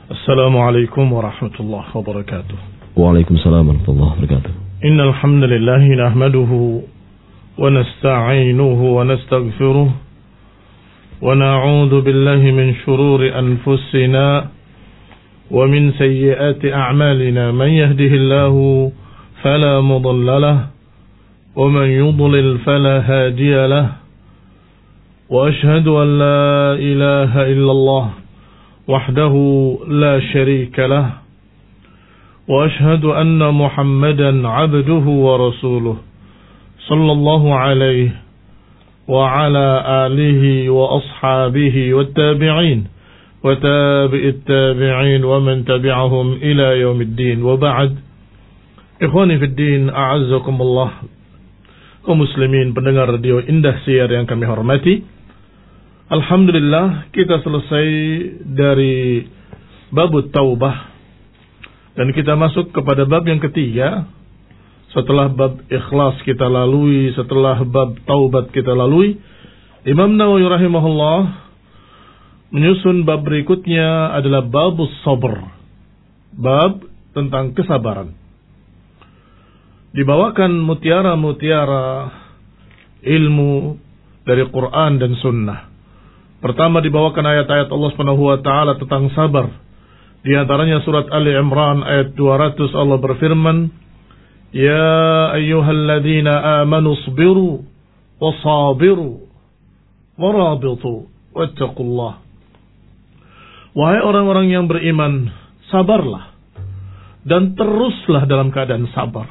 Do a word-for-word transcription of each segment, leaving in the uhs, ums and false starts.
السلام عليكم ورحمة الله وبركاته. وعليكم السلام ورحمة الله وبركاته. إن الحمد لله نحمده ونستعينه ونستغفره ونعوذ بالله من شرور أنفسنا ومن سيئات أعمالنا. من يهده الله فلا مضل له ومن يضلل فلا هادي له وأشهد أن لا إله إلا الله وحده لا شريك له وأشهد أن محمدا عبده ورسوله صلى الله عليه وعلى آله وأصحابه والتابعين وتابع التابعين ومن تبعهم إلى يوم الدين. وبعد, ikhwani fi din, a'azzakumullah, kaum muslimin pendengar radio Indah Siar yang kami hormati. Alhamdulillah, kita selesai dari bab taubah dan kita masuk kepada bab yang ketiga. Setelah bab ikhlas kita lalui, setelah bab taubat kita lalui, Imam Nawawi rahimahullah menyusun bab berikutnya adalah babus sabr, bab tentang kesabaran. Dibawakan mutiara-mutiara ilmu dari Quran dan Sunnah. Pertama dibawakan ayat-ayat Allah Subhanahu wa taala tentang sabar. Di antaranya surat Ali Imran ayat dua ratus, Allah berfirman, "Ya ayyuhalladzina amanu sabiru wasabiru warabitu wattaqullah." Wahai orang-orang yang beriman, sabarlah dan teruslah dalam keadaan sabar.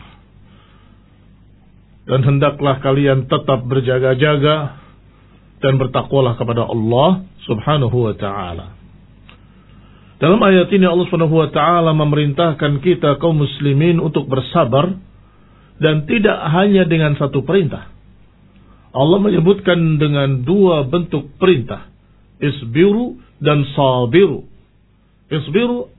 Dan hendaklah kalian tetap berjaga-jaga dan bertakwalah kepada Allah Subhanahu wa ta'ala. Dalam ayat ini Allah Subhanahu wa ta'ala memerintahkan kita kaum muslimin untuk bersabar, dan tidak hanya dengan satu perintah. Allah menyebutkan dengan dua bentuk perintah, isbiru dan sabiru. Isbiru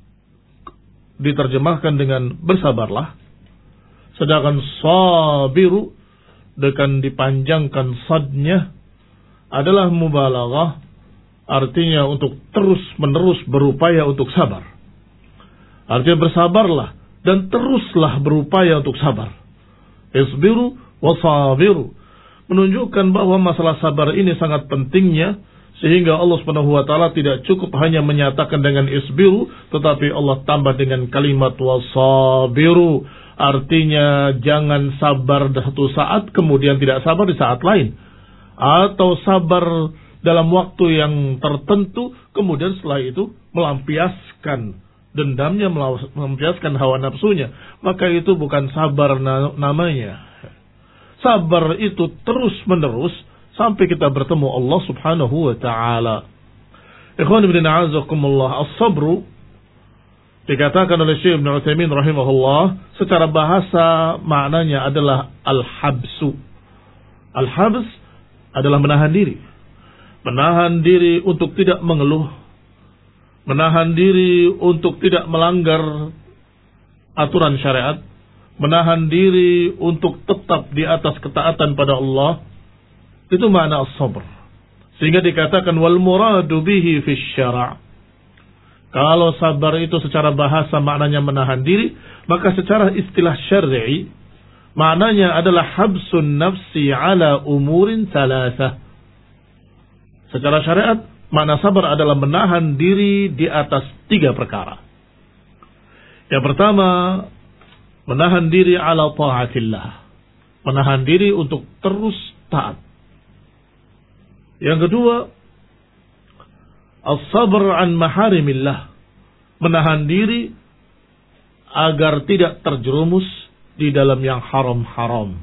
diterjemahkan dengan bersabarlah, sedangkan sabiru dengan dipanjangkan sadnya adalah mubalaghah, artinya untuk terus menerus berupaya untuk sabar. Artinya bersabarlah dan teruslah berupaya untuk sabar. Isbiru wasabiru menunjukkan bahwa masalah sabar ini sangat pentingnya, sehingga Allah Subhanahu wa taala tidak cukup hanya menyatakan dengan isbiru, tetapi Allah tambah dengan kalimat wasabiru. Artinya jangan sabar di satu saat kemudian tidak sabar di saat lain, atau sabar dalam waktu yang tertentu kemudian setelah itu melampiaskan dendamnya, melampiaskan hawa nafsunya. Maka itu bukan sabar namanya. Sabar itu terus menerus sampai kita bertemu Allah Subhanahu wa ta'ala. Ikhwan ibn a'azakumullah, as-sabru dikatakan oleh Syekh Ibn Utsaimin rahimahullah, secara bahasa maknanya adalah al-habsu. Al-habs adalah menahan diri. Menahan diri untuk tidak mengeluh. Menahan diri untuk tidak melanggar aturan syariat. Menahan diri untuk tetap di atas ketaatan pada Allah. Itu makna as-sabr. Sehingga dikatakan wal muradu bihi fi syara'. Kalau sabar itu secara bahasa maknanya menahan diri, maka secara istilah syar'i maknanya adalah habsun nafsi ala umurin salasah. Secara syariat, makna sabar adalah menahan diri di atas tiga perkara. Yang pertama, menahan diri ala ta'atillah. Menahan diri untuk terus taat. Yang kedua, as-sabr an maharimillah. Menahan diri agar tidak terjerumus di dalam yang haram-haram.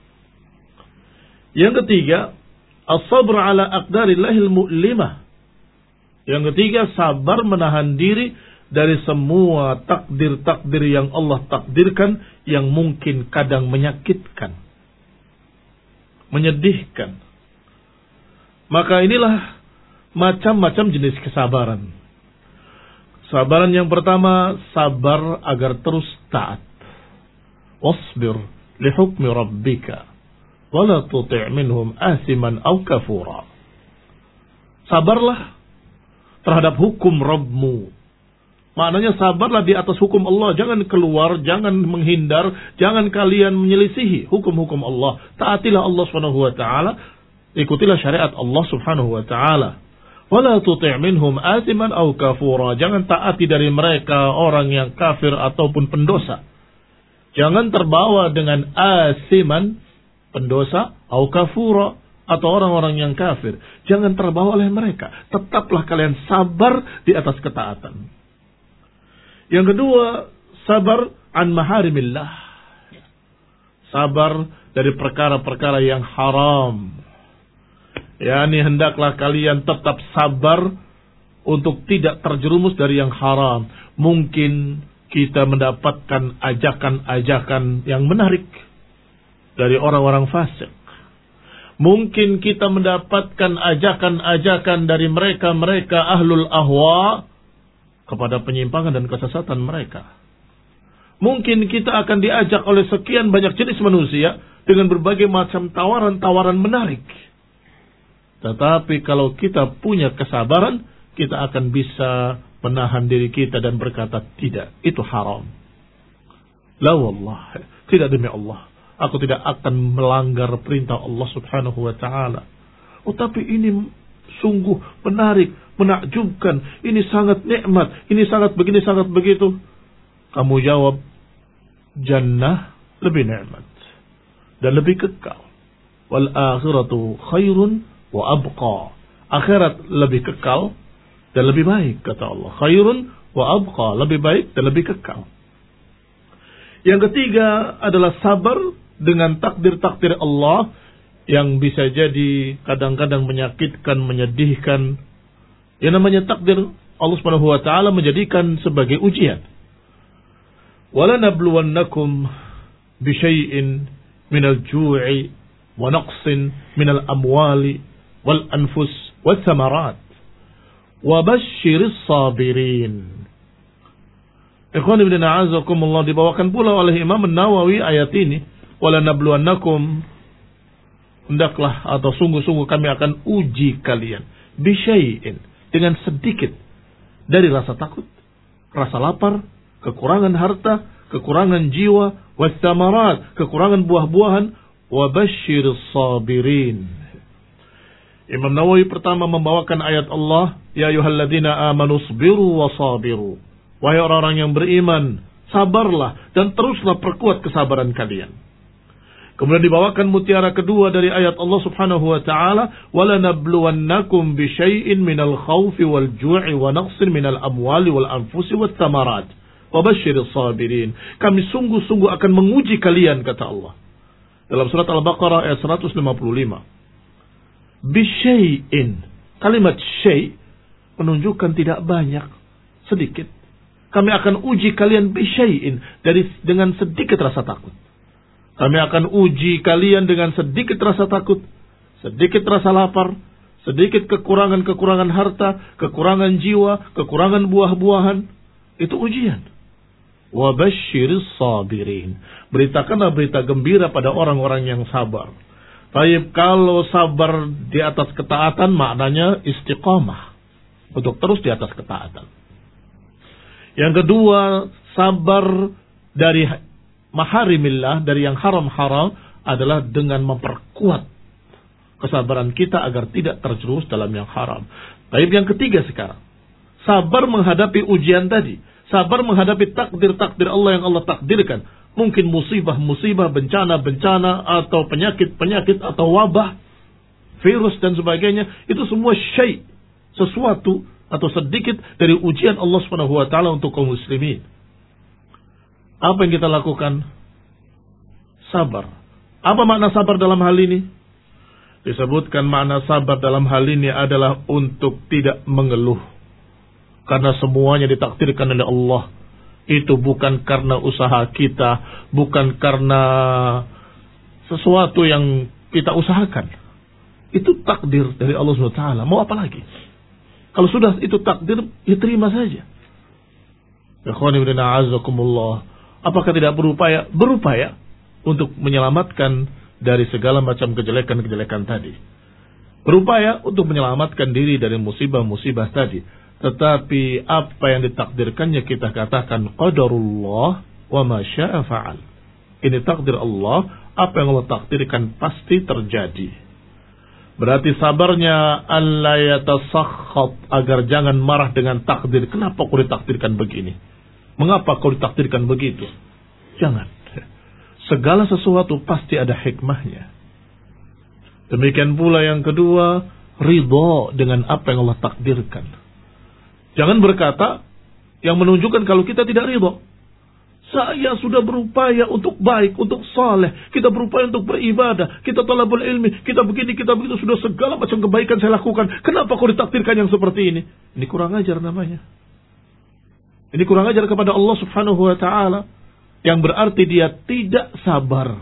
Yang ketiga, as-sabr ala aqdarillahil mu'limah. Yang ketiga, sabar menahan diri dari semua takdir-takdir yang Allah takdirkan yang mungkin kadang menyakitkan, menyedihkan. Maka inilah macam-macam jenis kesabaran. Sabaran yang pertama, sabar agar terus taat. Wasbir li hukmi rabbika wa la tuti' minhum asiman aw kafura. Sabarlah terhadap hukum Rabbmu Maknanya sabarlah di atas hukum Allah. Jangan keluar, jangan menghindar, jangan kalian menyelisihi hukum-hukum Allah. Taatilah Allah subhanahu wa ta'ala. Ikutilah syariat Allah subhanahu wa ta'ala. Wala tuti' minhum athiman aw kafura. Jangan taati dari mereka orang yang kafir ataupun pendosa. Jangan terbawa dengan asiman, pendosa, aw kafura, atau orang-orang yang kafir. Jangan terbawa oleh mereka. Tetaplah kalian sabar di atas ketaatan. Yang kedua, sabar an maharimillah. Sabar dari perkara-perkara yang haram. Yani hendaklah kalian tetap sabar untuk tidak terjerumus dari yang haram. Mungkin kita mendapatkan ajakan-ajakan yang menarik dari orang-orang fasik. Mungkin kita mendapatkan ajakan-ajakan dari mereka-mereka ahlul ahwa kepada penyimpangan dan kesesatan mereka. Mungkin kita akan diajak oleh sekian banyak jenis manusia dengan berbagai macam tawaran-tawaran menarik. Tetapi kalau kita punya kesabaran, kita akan bisa menahan diri kita dan berkata, tidak, itu haram. La wallah, tidak demi Allah. Aku tidak akan melanggar perintah Allah subhanahu wa ta'ala. Oh tapi ini sungguh menarik, menakjubkan. Ini sangat nikmat, ini sangat begini, sangat begitu. Kamu jawab, jannah lebih nikmat dan lebih kekal. Wal akhiratu khairun wa abqa. Akhirat lebih kekal dan lebih baik, kata Allah. Khairun wa abqa, lebih baik dan lebih kekal. Yang ketiga adalah sabar dengan takdir-takdir Allah yang bisa jadi kadang-kadang menyakitkan, menyedihkan. Yang namanya takdir Allah Subhanahu wa taala menjadikan sebagai ujian. Wala nabluwannakum bisyai'in minal ju'i wa naqsin minal amwali wal anfus was samarat wa basyiris sabirin. Ikhwan ibn a'azakumullah, dibawakan pula oleh Imam An-Nawawi ayat ini, wala nabluwannakum, hendaklah atau sungguh-sungguh kami akan uji kalian bisyai'in, dengan sedikit dari rasa takut, rasa lapar, kekurangan harta, kekurangan jiwa, wassamarat, kekurangan buah-buahan, wa basyiris sabirin. Imam Nawawi pertama membawakan ayat Allah, ya ayyuhalladzina amanu sabiru wa sabiru. Wahai orang-orang yang beriman, sabarlah dan teruslah perkuat kesabaran kalian. Kemudian dibawakan mutiara kedua dari ayat Allah Subhanahu wa taala, wala nabluwannakum bisyai'in minal khaufi wal ju'i wa naqsin minal amwali wal anfusi wat thamarat wa basyiris sabirin. Kami sungguh-sungguh akan menguji kalian, kata Allah. Dalam surat Al-Baqarah ayat seratus lima puluh lima. Bisyai'in. Kalimat syai' menunjukkan tidak banyak, sedikit. Kami akan uji kalian bisyai'in, dari dengan sedikit rasa takut. Kami akan uji kalian dengan sedikit rasa takut, sedikit rasa lapar, sedikit kekurangan-kekurangan harta, kekurangan jiwa, kekurangan buah-buahan. Itu ujian. Wa basyiris sabirin. Beritakanlah berita gembira pada orang-orang yang sabar. Baik, kalau sabar di atas ketaatan maknanya istiqamah, untuk terus di atas ketaatan. Yang kedua, sabar dari maharimillah, dari yang haram-haram, adalah dengan memperkuat kesabaran kita agar tidak terjerumus dalam yang haram. Baik, yang ketiga sekarang, sabar menghadapi ujian tadi, sabar menghadapi takdir-takdir Allah yang Allah takdirkan. Mungkin musibah-musibah, bencana-bencana, atau penyakit-penyakit, atau wabah, virus dan sebagainya. Itu semua syai', sesuatu atau sedikit dari ujian Allah Subhanahu wa taala untuk kaum muslimin. Apa yang kita lakukan? Sabar. Apa makna sabar dalam hal ini? Disebutkan makna sabar dalam hal ini adalah untuk tidak mengeluh. Karena semuanya ditakdirkan oleh Allah. Itu bukan karena usaha kita, bukan karena sesuatu yang kita usahakan. Itu takdir dari Allah Subhanahu wa taala. Mau apa lagi? Kalau sudah itu takdir, ya terima saja. Ikhwani wa a'azakumullah. Apakah tidak berupaya? Berupaya untuk menyelamatkan dari segala macam kejelekan-kejelekan tadi. Berupaya untuk menyelamatkan diri dari musibah-musibah tadi. Tetapi apa yang ditakdirkannya kita katakan qadarullah wa ma syaa fa'al. Ini takdir Allah, apa yang Allah takdirkan pasti terjadi. Berarti sabarnya alla yatasakhat, agar jangan marah dengan takdir. Kenapa kau ditakdirkan begini? Mengapa kau ditakdirkan begitu? Jangan. Segala sesuatu pasti ada hikmahnya. Demikian pula yang kedua, ridha dengan apa yang Allah takdirkan. Jangan berkata yang menunjukkan kalau kita tidak ridha. Saya sudah berupaya untuk baik, untuk saleh. Kita berupaya untuk beribadah. Kita talabul ilmi. Kita begini, kita begitu. Sudah segala macam kebaikan saya lakukan. Kenapa kau ditakdirkan yang seperti ini? Ini kurang ajar namanya. Ini kurang ajar kepada Allah subhanahu wa ta'ala. Yang berarti dia tidak sabar.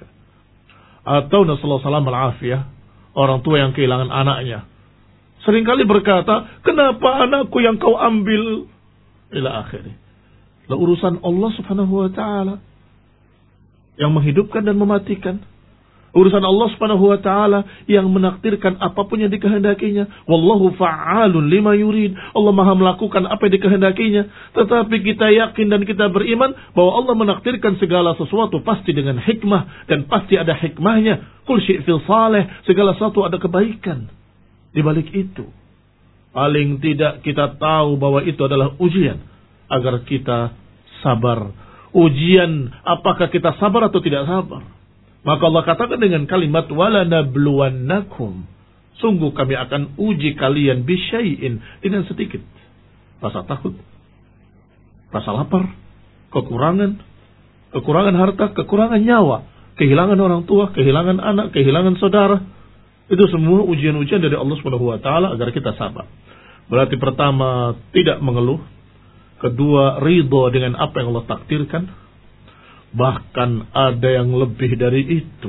Atau nasallahu salam al-afiyah. Orang tua yang kehilangan anaknya. Seringkali berkata, kenapa anakku yang kau ambil? Ila akhirnya. Lah urusan Allah subhanahu wa ta'ala yang menghidupkan dan mematikan. Urusan Allah subhanahu wa ta'ala yang menakdirkan apapun yang dikehendakinya. Wallahu fa'alun lima yurid. Allah maha melakukan apa yang dikehendakinya. Tetapi kita yakin dan kita beriman bahwa Allah menakdirkan segala sesuatu pasti dengan hikmah. Dan pasti ada hikmahnya. Kul syi'fil saleh. Segala sesuatu ada kebaikan di balik itu. Paling tidak kita tahu bahwa itu adalah ujian agar kita sabar. Ujian apakah kita sabar atau tidak sabar. Maka Allah katakan dengan kalimat wala nabluwannakum. Sungguh kami akan uji kalian bisyai'in, dengan sedikit. Rasa takut, rasa lapar, kekurangan, kekurangan harta, kekurangan nyawa, kehilangan orang tua, kehilangan anak, kehilangan saudara. Itu semua ujian-ujian dari Allah Subhanahu wa taala agar kita sabar. Berarti pertama, tidak mengeluh. Kedua, ridha dengan apa yang Allah takdirkan. Bahkan ada yang lebih dari itu.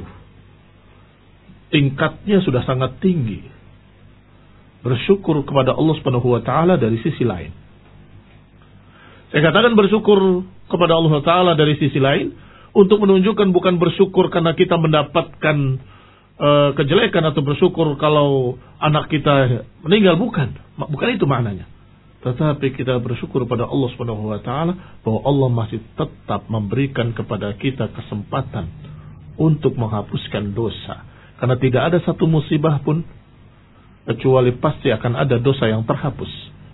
Tingkatnya sudah sangat tinggi. Bersyukur kepada Allah Subhanahu wa taala dari sisi lain. Saya katakan bersyukur kepada Allah taala dari sisi lain untuk menunjukkan bukan bersyukur karena kita mendapatkan uh, kejelekan atau bersyukur kalau anak kita meninggal, bukan. Bukan itu maknanya. Tetapi kita bersyukur pada Allah Subhanahu wa taala bahwa Allah masih tetap memberikan kepada kita kesempatan untuk menghapuskan dosa. Karena tidak ada satu musibah pun kecuali pasti akan ada dosa yang terhapus.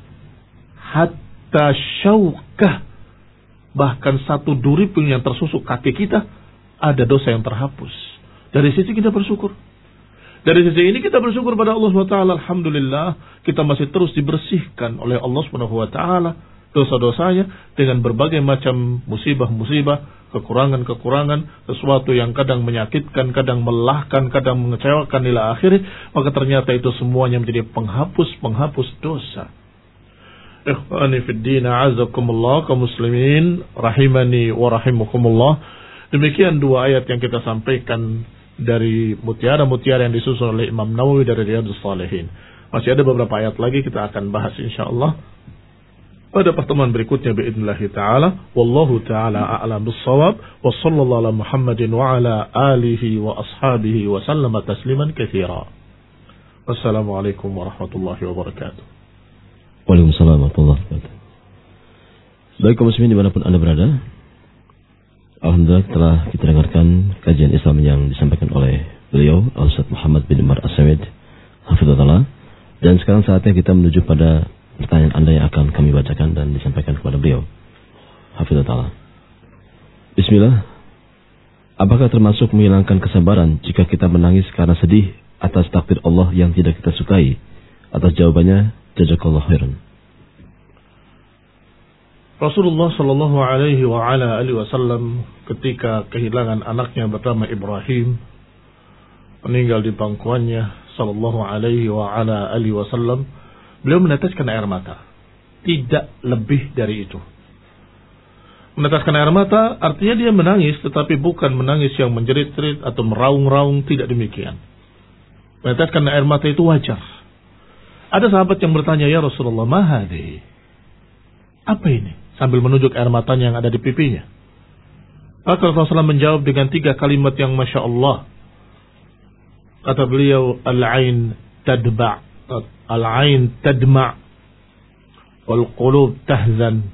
Hatta syaukah, bahkan satu duri pun yang tersusuk kaki kita ada dosa yang terhapus. Dari sisi kita bersyukur. Dari sisi ini kita bersyukur pada Allah subhanahu wa taala. Alhamdulillah kita masih terus dibersihkan oleh Allah subhanahu wa taala dosa-dosanya dengan berbagai macam musibah-musibah, kekurangan-kekurangan, sesuatu yang kadang menyakitkan, kadang melelahkan, kadang mengecewakan ila akhirnya. Maka ternyata itu semuanya menjadi penghapus-penghapus dosa. Ikhwani fid din, a'azzakumullah, kaum muslimin rahimani wa rahimakumullah. Demikian dua ayat yang kita sampaikan dari mutiara-mutiara yang disusun oleh Imam Nawawi dari Riyadhus Shalihin. Masih ada beberapa ayat lagi kita akan bahas insyaallah pada pertemuan berikutnya biidznillah taala. Wallahu taala a'lam bis-shawab wa sallallahu ala Muhammadin wa ala alihi wa ashabihi wa sallama tasliman katsira. Wassalamualaikum warahmatullahi wabarakatuh. Waalaikumsalam warahmatullahi wabarakatuh. Baik kaum muslimin dimanapun Anda berada, alhamdulillah telah kita dengarkan kajian Islam yang disampaikan oleh beliau Al-Ustaz Muhammad bin Umar As-Samid hafizahullah. Dan sekarang saatnya kita menuju pada pertanyaan Anda yang akan kami bacakan dan disampaikan kepada beliau hafizahullah. Bismillah. Apakah termasuk menghilangkan kesabaran jika kita menangis karena sedih atas takdir Allah yang tidak kita sukai? Atas jawabannya, jazakallahu khairan. Rasulullah sallallahu alaihi wa ala alihi wasallam ketika kehilangan anaknya bernama Ibrahim meninggal di pangkuannya sallallahu alaihi wa ala alihi wasallam, beliau meneteskan air mata. Tidak lebih dari itu. Meneteskan air mata artinya dia menangis, tetapi bukan menangis yang menjerit-jerit atau meraung-raung, tidak demikian. Meneteskan air mata itu wajar. Ada sahabat yang bertanya, "Ya Rasulullah, ma hadhi?" Apa ini? Sambil menunjuk air matanya yang ada di pipinya. Maka Rasulullah shallallahu alaihi wasallam menjawab dengan tiga kalimat yang Masya Allah. Kata beliau, Al-ain tadba' Al-ain tadma' wal qulub tahzan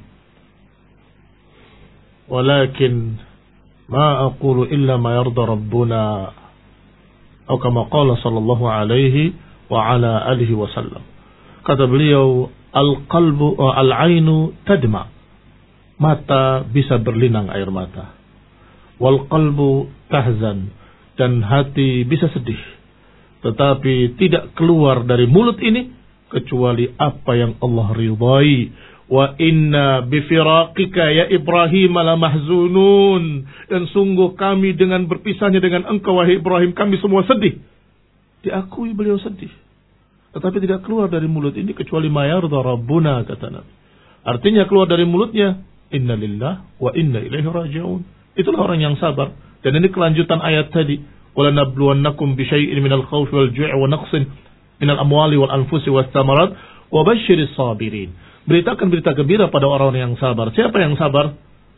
walakin ma aqulu illa ma yarda rabbuna atau kama qala sallallahu alaihi wa ala alihi wasallam. Kata beliau, al-qalbu al-ainu tadma, mata bisa berlinang air mata, wal qalbu tahzan, dan hati bisa sedih, tetapi tidak keluar dari mulut ini kecuali apa yang Allah ridhai. Wa inna bifiraqika ya Ibrahim la mahzunun, dan sungguh kami dengan berpisahnya dengan engkau wahai Ibrahim, kami semua sedih. Diakui beliau sedih, tetapi tidak keluar dari mulut ini kecuali ma yarda rabbuna, kata Nabi. Artinya keluar dari mulutnya inna lillah wa inna ilaihi raji'un. Itulah orang yang sabar. Dan ini kelanjutan ayat tadi, wala nabluwannakum bi syai'in minal khawfi wal ju'i wa naqsin minal amwali wal anfusi was thamarat wa basyiris sabirin. Beritakan berita gembira pada orang-orang yang sabar. Siapa yang sabar?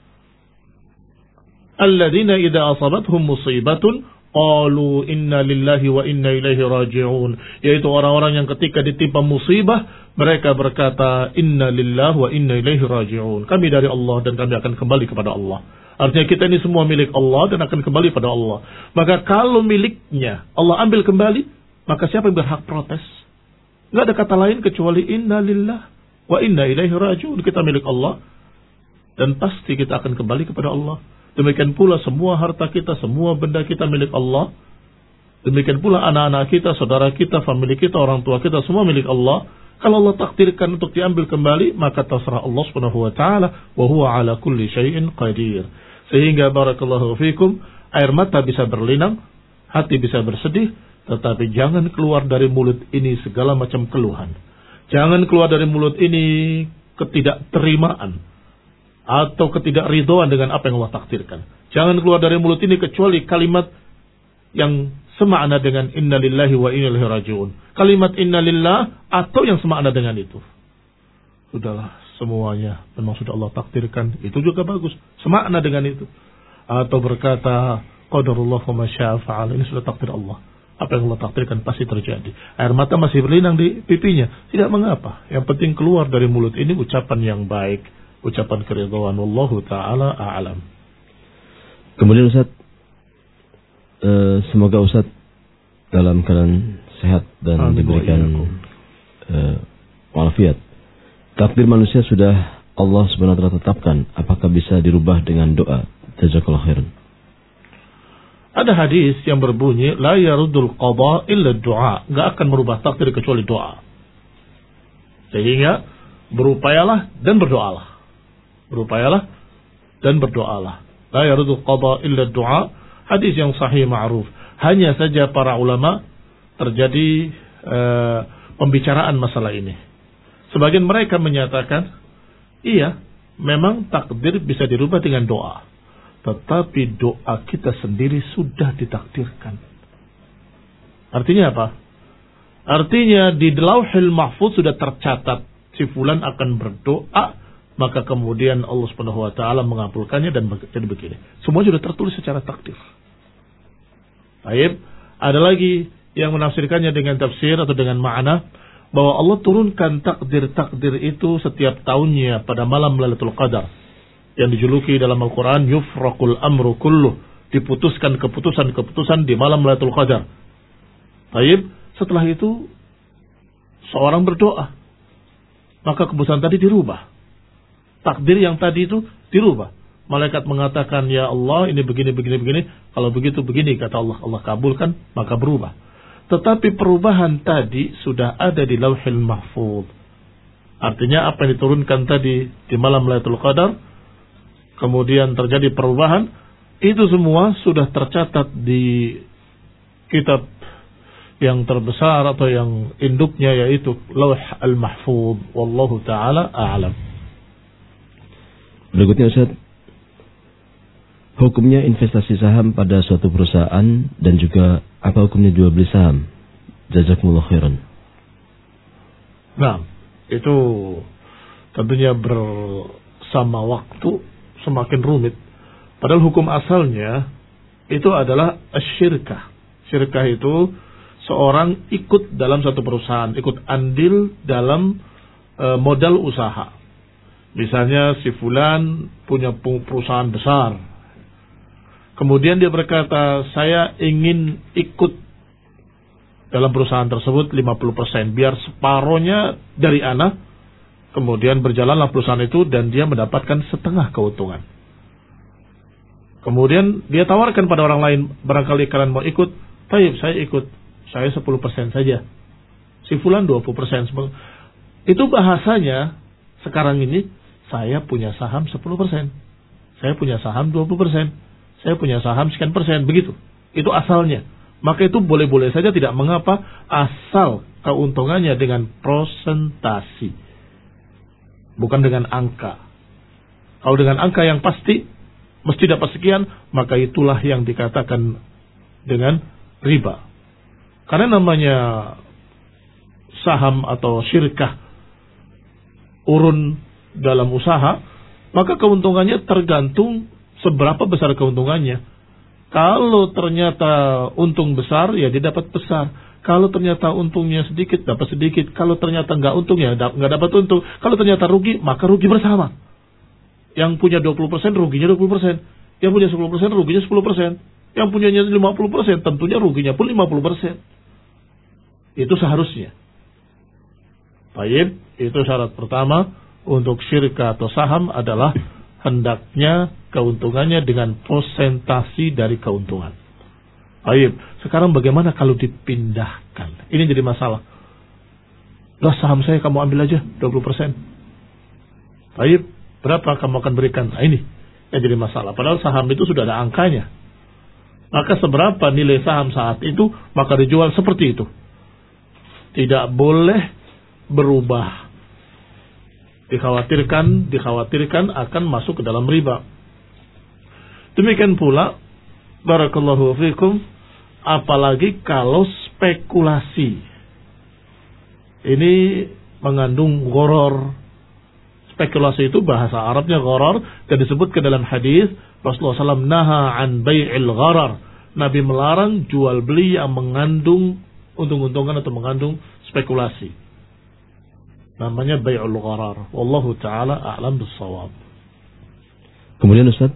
Alladzina idza asabathum musibatun qalu inna lillahi wa inna ilaihi raji'un. Yaitu orang-orang yang ketika ditimpa musibah mereka berkata inna lillahi wa inna ilaihi raji'un. Kami dari Allah dan kami akan kembali kepada Allah. Artinya kita ini semua milik Allah dan akan kembali pada Allah. Maka kalau miliknya Allah ambil kembali, maka siapa yang berhak protes? Enggak ada kata lain kecuali inna lillahi wa inna ilaihi raji'un. Kita milik Allah dan pasti kita akan kembali kepada Allah. Demikian pula semua harta kita, semua benda kita milik Allah. Demikian pula anak-anak kita, saudara kita, famili kita, orang tua kita, semua milik Allah. Kalau Allah takdirkan untuk diambil kembali, maka terserah Allah Subhanahu wa taala, wa huwa ala kulli syai'in qadir. Sehingga barakallahu fikum, air mata bisa berlinang, hati bisa bersedih, tetapi jangan keluar dari mulut ini segala macam keluhan. Jangan keluar dari mulut ini ketidakterimaan atau ketidakridhoan dengan apa yang Allah takdirkan. Jangan keluar dari mulut ini kecuali kalimat yang semakna dengan inna lillahi wa inna ilaihi raji'un. Kalimat inna lillah atau yang semakna dengan itu. Sudahlah, semuanya memang sudah Allah takdirkan. Itu juga bagus, semakna dengan itu. Atau berkata qadarullah wa ma syaa fa'al. Ini sudah takdir Allah. Apa yang Allah takdirkan pasti terjadi. Air mata masih berlinang di pipinya, tidak mengapa. Yang penting keluar dari mulut ini ucapan yang baik, ucapan keridhaan. Wallahu taala a'lam. Kemudian Ustaz, uh, semoga Ustaz dalam keadaan sehat dan Amin diberikan uh, walafiat. Takdir manusia sudah Allah Subhanahu wa taala tetapkan. Apakah bisa dirubah dengan doa? Jazakallahu khairan. Ada hadis yang berbunyi la yarudul qada illa du'a, enggak akan merubah takdir kecuali doa. Sehingga berupayalah dan berdoalah. Berupayalah dan berdoalah. La yarudul qada illa du'a, hadis yang sahih ma'ruf. Hanya saja para ulama terjadi uh, pembicaraan masalah ini. Sebagian mereka menyatakan, iya, memang takdir bisa dirubah dengan doa. Tetapi doa kita sendiri sudah ditakdirkan. Artinya apa? Artinya di Lauhul Mahfuz sudah tercatat si fulan akan berdoa, maka kemudian Allah Subhanahu wa taala mengabulkannya dan jadi begini. Semua sudah tertulis secara takdir. Baik, ada lagi yang menafsirkannya dengan tafsir atau dengan makna bahwa Allah turunkan takdir-takdir itu setiap tahunnya pada malam Lailatul Qadar. Yang dijuluki dalam Al-Quran yufraqul amru kulluh, diputuskan keputusan-keputusan di malam Lailatul Qadar. Baik, setelah itu seorang berdoa, maka keputusan tadi dirubah. Takdir yang tadi itu dirubah. Malaikat mengatakan, ya Allah ini begini, begini, begini. Kalau begitu begini, kata Allah. Allah kabulkan, maka berubah. Tetapi perubahan tadi sudah ada di Lauhul Mahfuz. Artinya apa yang diturunkan tadi di malam Lailatul Qadar, kemudian terjadi perubahan, itu semua sudah tercatat di kitab yang terbesar atau yang induknya, yaitu Lauh al-Mahfuz. Wallahu ta'ala a'lam. Berikutnya Ustaz, hukumnya investasi saham pada suatu perusahaan dan juga apa hukumnya jual beli saham? Jazakumullah khairan. Nah, itu tentunya bersama waktu semakin rumit. Padahal hukum asalnya itu adalah asyirkah. Syirkah itu seorang ikut dalam satu perusahaan, ikut andil dalam e, modal usaha. Misalnya si fulan punya perusahaan besar. Kemudian dia berkata, saya ingin ikut dalam perusahaan tersebut lima puluh persen. Biar separohnya dari ana. Kemudian berjalanlah perusahaan itu dan dia mendapatkan setengah keuntungan. Kemudian dia tawarkan pada orang lain, barangkali kalian mau ikut. Baik, saya ikut. Saya sepuluh persen saja. Si fulan dua puluh persen. Itu bahasanya sekarang ini, saya punya saham sepuluh persen. Saya punya saham dua puluh persen. Saya punya saham sekian persen. Begitu. Itu asalnya. Maka itu boleh-boleh saja, tidak mengapa, asal keuntungannya dengan prosentasi. Bukan dengan angka. Kalau dengan angka yang pasti, mesti dapat sekian, maka itulah yang dikatakan dengan riba. Karena namanya saham atau syirkah urun dalam usaha, maka keuntungannya tergantung seberapa besar keuntungannya. Kalau ternyata untung besar, ya dia dapat besar. Kalau ternyata untungnya sedikit, dapat sedikit. Kalau ternyata nggak untung, ya nggak dapat untung. Kalau ternyata rugi, maka rugi bersama. Yang punya dua puluh persen, ruginya dua puluh persen. Yang punya sepuluh persen, ruginya sepuluh persen. Yang punyanya lima puluh persen, tentunya ruginya pun lima puluh persen. Itu seharusnya. Baik, itu syarat pertama untuk syirkah atau saham adalah hendaknya keuntungannya dengan persentasi dari keuntungan. Baik, sekarang bagaimana kalau dipindahkan? Ini jadi masalah. Lah saham saya kamu ambil aja dua puluh persen. Baik, berapa kamu akan berikan? Nah, ini yang jadi masalah. Padahal saham itu sudah ada angkanya. Maka seberapa nilai saham saat itu, maka dijual seperti itu. Tidak boleh berubah. Dikhawatirkan, dikhawatirkan akan masuk ke dalam riba. Demikian pula, barakallahu fikum, apalagi kalau spekulasi. Ini mengandung gharar. Spekulasi itu bahasa Arabnya gharar, dan disebut ke dalam hadis Rasulullah shallallahu alaihi wasallam naha an bai'il gharar. Nabi melarang jual beli yang mengandung untung-untungan atau mengandung spekulasi. Namanya bai'ul gharar. Wallahu ta'ala a'lam bis-shawab. Kemudian Ustaz,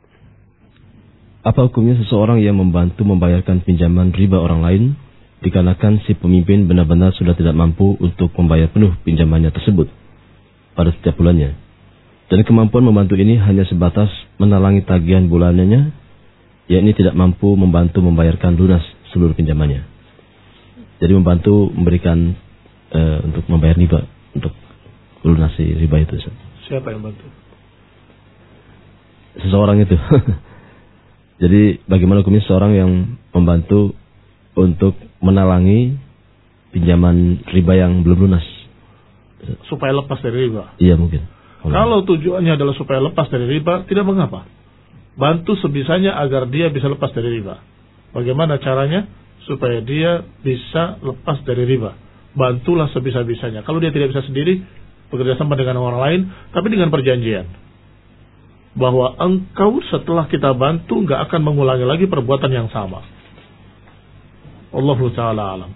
apa hukumnya seseorang yang membantu membayarkan pinjaman riba orang lain dikarenakan si pemimpin benar-benar sudah tidak mampu untuk membayar penuh pinjamannya tersebut pada setiap bulannya, dan kemampuan membantu ini hanya sebatas menalangi tagihan bulanannya, yakni tidak mampu membantu membayarkan lunas seluruh pinjamannya. Jadi membantu memberikan uh, untuk membayar riba, untuk melunasi riba itu. Siapa yang bantu? Seseorang itu. Jadi bagaimana hukumnya seorang yang membantu untuk menalangi pinjaman riba yang belum lunas? Supaya lepas dari riba? Iya mungkin. Kalau tujuannya adalah supaya lepas dari riba, tidak mengapa. Bantu sebisanya agar dia bisa lepas dari riba. Bagaimana caranya? Supaya dia bisa lepas dari riba. Bantulah sebisa-bisanya. Kalau dia tidak bisa sendiri, bekerja sama dengan orang lain, tapi dengan perjanjian. Bahwa engkau setelah kita bantu nggak akan mengulangi lagi perbuatan yang sama. Allahu ta'ala alam.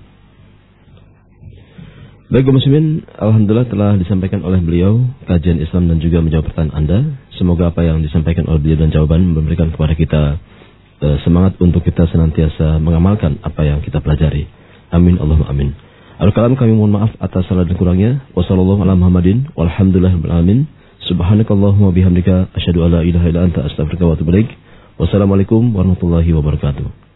Baik muslimin, alhamdulillah telah disampaikan oleh beliau kajian Islam dan juga menjawab pertanyaan Anda. Semoga apa yang disampaikan oleh beliau dan jawaban memberikan kepada kita eh, semangat untuk kita senantiasa mengamalkan apa yang kita pelajari. Amin Allahumma amin. Al-kalam kami mohon maaf atas salah dan kurangnya. Wassallallahu ala Muhammadin walhamdulillahirabbil alamin. Subhanakallahumma bihamdika asyhadu an la ilaha illa anta astaghfiruka wa atubu ilaik. Wassalamualaikum warahmatullahi wabarakatuh.